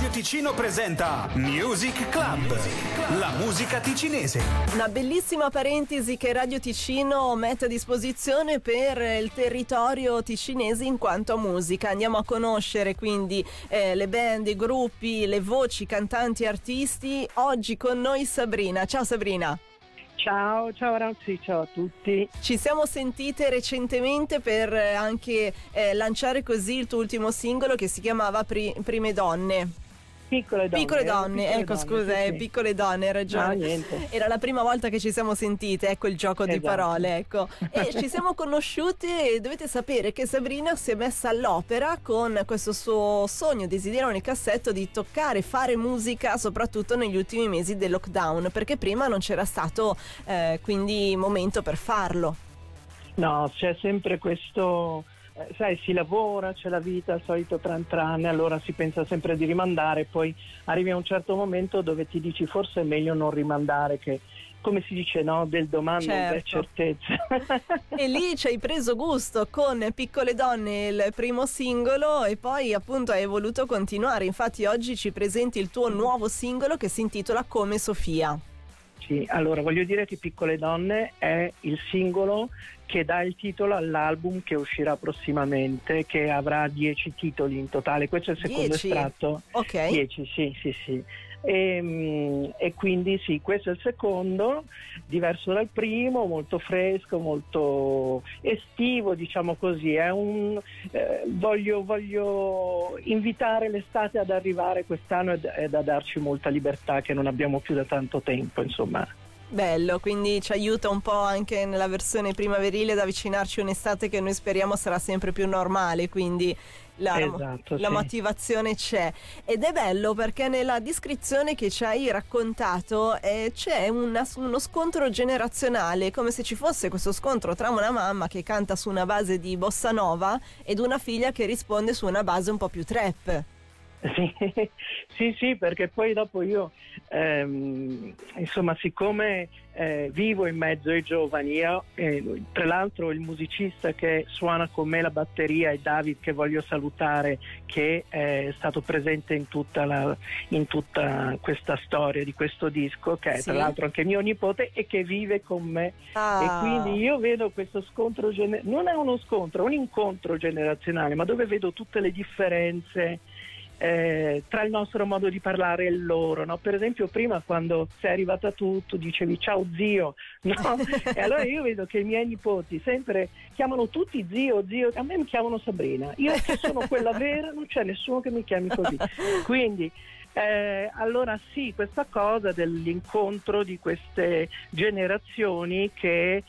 Radio Ticino presenta Music Club, la musica ticinese. Una bellissima parentesi che Radio Ticino mette a disposizione per il territorio ticinese in quanto a musica. Andiamo a conoscere quindi le band, i gruppi, le voci, cantanti, artisti. Oggi con noi Sabrina. Ciao Sabrina. Ciao ragazzi, ciao a tutti. Ci siamo sentite recentemente per anche lanciare così il tuo ultimo singolo che si chiamava Prime Donne. Piccole donne, ecco scusa, sì. Piccole donne, hai ragione. No, niente. Era la prima volta che ci siamo sentite, ecco il gioco di parole, ecco. E ci siamo conosciute e dovete sapere che Sabrina si è messa all'opera con questo suo sogno, desiderio nel cassetto di toccare, fare musica, soprattutto negli ultimi mesi del lockdown, perché prima non c'era stato quindi momento per farlo. No, c'è sempre questo... sai, si lavora, c'è la vita, il solito tran, allora si pensa sempre di rimandare, poi arrivi a un certo momento dove ti dici forse è meglio non rimandare, che come si dice, no, del domani non c'è certezza. E lì ci hai preso gusto con Piccole donne, il primo singolo, e poi appunto hai voluto continuare. Infatti oggi ci presenti il tuo nuovo singolo che si intitola Come Sofia. Sì, allora voglio dire che Piccole donne è il singolo che dà il titolo all'album che uscirà prossimamente, che avrà 10 titoli in totale. Questo è il secondo 10? estratto. Ok. 10, sì. E quindi sì, questo è il secondo, diverso dal primo, molto fresco, molto estivo, diciamo così. È voglio invitare l'estate ad arrivare quest'anno ed a darci molta libertà che non abbiamo più da tanto tempo, insomma. Bello, quindi ci aiuta un po' anche nella versione primaverile ad avvicinarci a un'estate che noi speriamo sarà sempre più normale, quindi la motivazione c'è. Ed è bello perché nella descrizione che ci hai raccontato c'è uno scontro generazionale, come se ci fosse questo scontro tra una mamma che canta su una base di bossa nova ed una figlia che risponde su una base un po' più trap. Sì, perché poi dopo io insomma, siccome vivo in mezzo ai giovani, tra l'altro il musicista che suona con me la batteria è David, che voglio salutare, che è stato presente in tutta questa storia di questo disco, che è tra l'altro anche mio nipote e che vive con me. E quindi io vedo questo scontro non è uno scontro, è un incontro generazionale, ma dove vedo tutte le differenze tra il nostro modo di parlare e il loro, no? Per esempio prima quando sei arrivata tu dicevi ciao zio, no? E allora io vedo che i miei nipoti sempre chiamano tutti zio, a me mi chiamano Sabrina, io che sono quella vera, non c'è nessuno che mi chiami così, quindi allora sì, questa cosa dell'incontro di queste generazioni che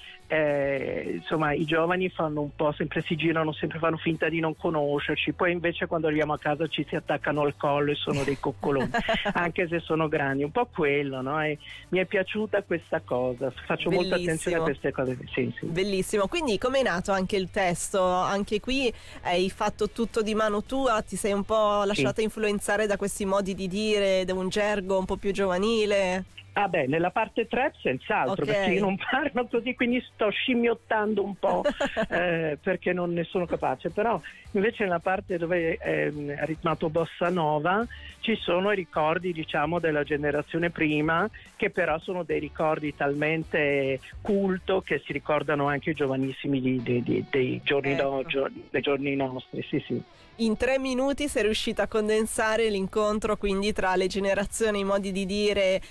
insomma i giovani fanno un po', sempre si girano, sempre fanno finta di non conoscerci, poi invece quando arriviamo a casa ci si attaccano al collo e sono dei coccoloni anche se sono grandi, un po' quello, no? E mi è piaciuta questa cosa, faccio molta attenzione a queste cose. Sì. Bellissimo, quindi com'è nato anche il testo? Anche qui hai fatto tutto di mano tua, ti sei un po' lasciata influenzare da questi modi di dire, da un gergo un po' più giovanile? Ah beh, nella parte trap senz'altro, perché io non parlo così, quindi sto scimmiottando un po' perché non ne sono capace, però invece nella parte dove è ritmato bossa nova ci sono i ricordi, diciamo, della generazione prima, che però sono dei ricordi talmente culto che si ricordano anche i giovanissimi dei giorni, dei giorni nostri, sì. In 3 minuti sei riuscita a condensare l'incontro quindi tra le generazioni, i modi di dire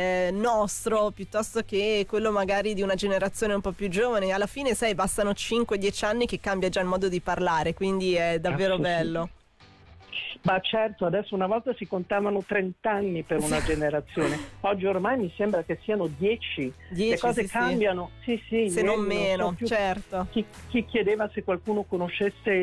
nostro piuttosto che quello magari di una generazione un po' più giovane. Alla fine sai, bastano 5-10 anni che cambia già il modo di parlare, quindi è davvero bello. Ma certo, adesso una volta si contavano 30 anni per una generazione, oggi ormai mi sembra che siano 10. Le cose cambiano, sì, se non meno, so più. Certo. Chi chiedeva se qualcuno conoscesse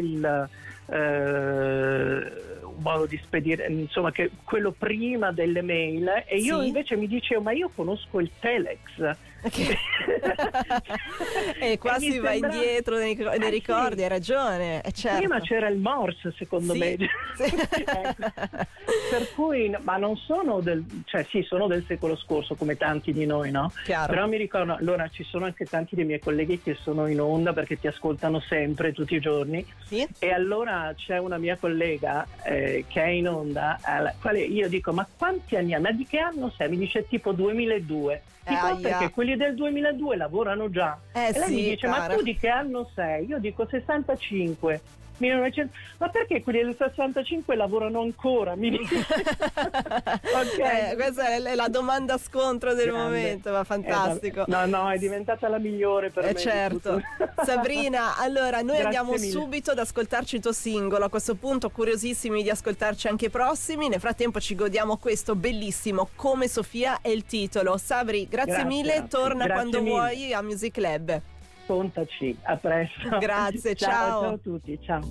un modo di spedire, insomma, che quello prima delle mail, e io invece mi dicevo, ma io conosco il telex. E qua si va indietro nei ricordi, sì. Hai ragione, certo. Prima c'era il Morse, secondo me. Sì. Per cui, ma non sono sono del secolo scorso come tanti di noi, no? Chiaro. Però mi ricordo, allora ci sono anche tanti dei miei colleghi che sono in onda perché ti ascoltano sempre, tutti i giorni. Sì. E allora c'è una mia collega che è in onda, alla quale io dico: ma quanti anni ha? Ma di che anno sei? Mi dice tipo 2002. Dico, perché quelli del 2002 lavorano già. E lei mi dice: ma tu di che anno sei? Io dico 65. 1900. Ma perché quelli del 65 lavorano ancora? Mi dice. Okay. Questa è la domanda scontro del momento, ma fantastico. No, è diventata la migliore per me. Certo. Sabrina, allora noi andiamo mille. subito ad ascoltarci il tuo singolo. A questo punto curiosissimi di ascoltarci anche i prossimi. Nel frattempo ci godiamo questo bellissimo Come Sofia è il titolo. Sabri, grazie mille, torna quando vuoi a Music Lab. Contaci, a presto. Grazie, ciao. Ciao a tutti, ciao.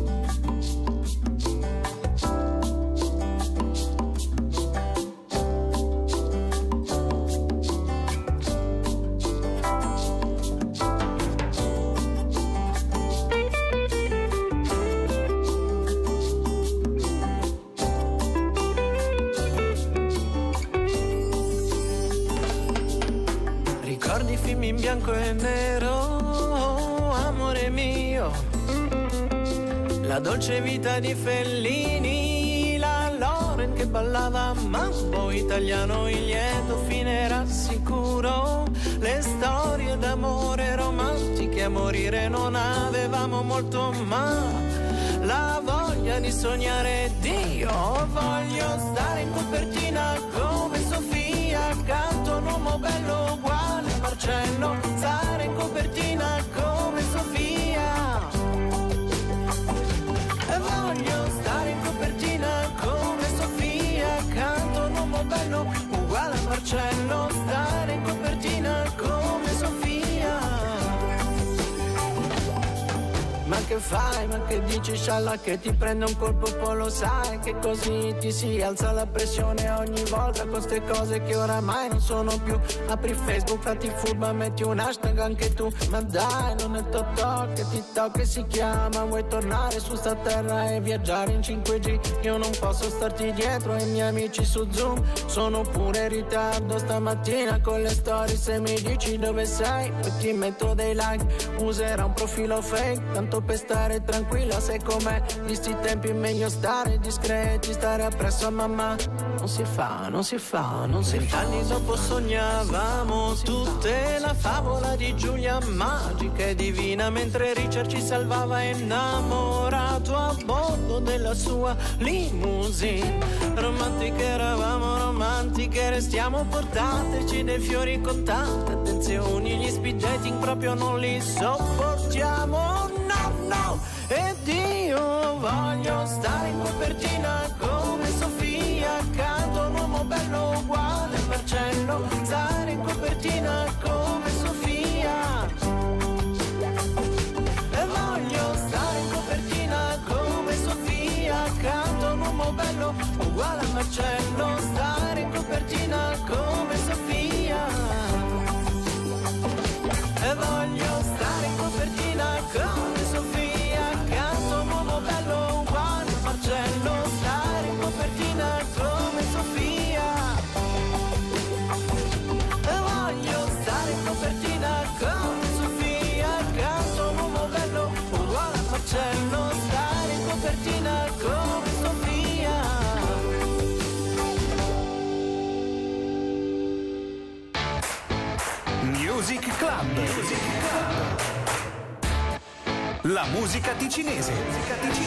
Ricordi film in bianco e nero, amore mio, la dolce vita di Fellini, la Loren che ballava mambo italiano, il lieto fine era sicuro, le storie d'amore romantiche a morire non avevamo molto, ma la voglia di sognare Dio. Voglio stare in copertina come Sofia, accanto a un uomo bello uguale a Marcello, stare in copertina come Sofia. E voglio stare in copertina come Sofia, accanto a un uomo bello uguale a Marcello, stare in copertina come Sofia. Ma che fai, ma che dici, scialla, che ti prende un colpo, poi lo sai che così ti si alza la pressione ogni volta con ste cose che oramai non sono più. Apri Facebook, fatti furba, metti un hashtag anche tu, ma dai, non è Totò che TikTok si chiama. Vuoi tornare su sta terra e viaggiare in 5G? Io non posso starti dietro ai miei amici su Zoom, sono pure in ritardo stamattina con le storie. Se mi dici dove sei, poi ti metto dei like, userò un profilo fake, tanto per stare tranquilla, sai com'è, di sti tempi è meglio stare discreti, stare appresso a mamma. Non si fa, non si fa, non si fa. 20 anni dopo sognavamo tutte la favola di Giulia, magica e divina, mentre Richard ci salvava innamorato a bordo della sua limousine. Romantiche eravamo, romantiche restiamo, portateci dei fiori con tante attenzioni, gli speed dating proprio non li sopportiamo. No, ed io voglio stare in copertina come Sofia, accanto a un uomo bello uguale a Marcello, stare in copertina come Sofia. E voglio stare in copertina come Sofia, accanto a un uomo bello uguale a Marcello, stare in copertina come Sofia. E voglio stare in copertina come Sofia, accanto a un uomo bello uguale a Marcello, stare in copertina come Sofia. E voglio stare in copertina come Sofia, accanto a un uomo bello uguale a Marcello, stare in copertina come Sofia. Music Club. La musica ticinese.